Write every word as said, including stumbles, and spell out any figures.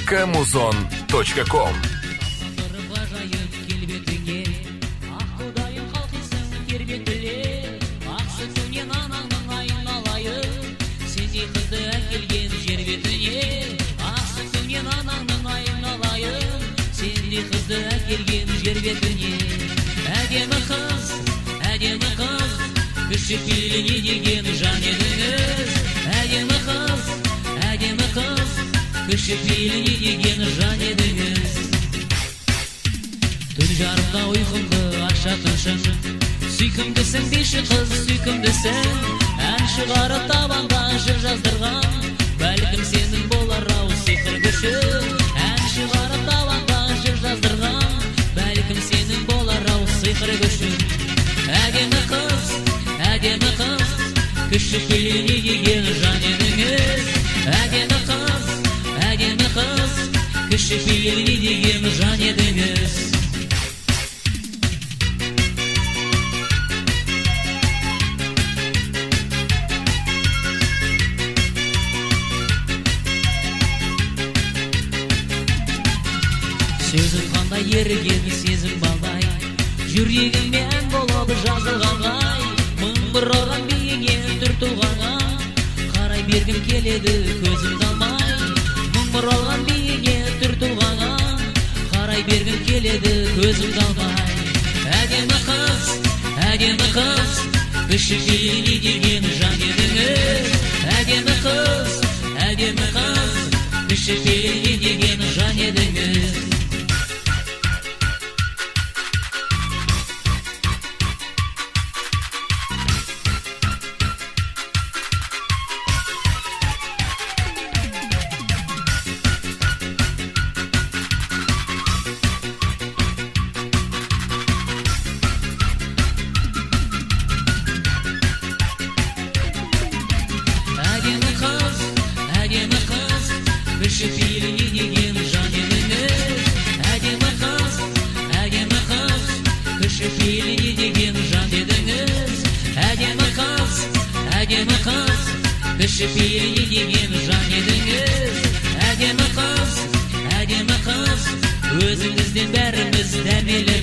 точка музон точка ком. Kızdı gelgen jер бетіне әдемі қыз, әдемі қыз кіші пейіліне деген жан едіңіз әдемі қыз, әдемі қыз кіші пейіліне деген жан едіңіз түн жарымда ұйқымды ашатыншың сүйкімдісің дейші қыз сүйкімдісің ән шығарып табанда жыр жаздырған бәлкім сенің болар ау сиқыр күші ән шығарып табанда жыр жаздырған бәлкім сенің болар ау сиқыр күші әдемі қыз, әдемі қыз кіші пейіліне деген жан едіңіз әдемі қыз, әдемі қыз кіші пейіліне деген жан едіңіз Сөзім қандай ерген сезім балдай жүрегіммен болып жазылғанғай мың бір орған биіңе түр тұлғаңа қарай бергім келеді көзімді алмай мың бір орған биіңе түр тұлғаңа қарай бергім келеді көзімді алмай әдемі қыз, әдемі қыз кіші пейіліне деген жан едіңіз әдемі қыз, әдемі қыз кіші пейіліне деген жан едіңіз кіші пейіліне деген жан едіңіз әдемі қыз, әдемі қыз кіші пейіліне деген жан едіңіз әдемі қыз, әдемі қыз кіші пейіліне деген жан едіңіз әдемі қыз, әдемі қыз өзіңізден бәріміз дәмелі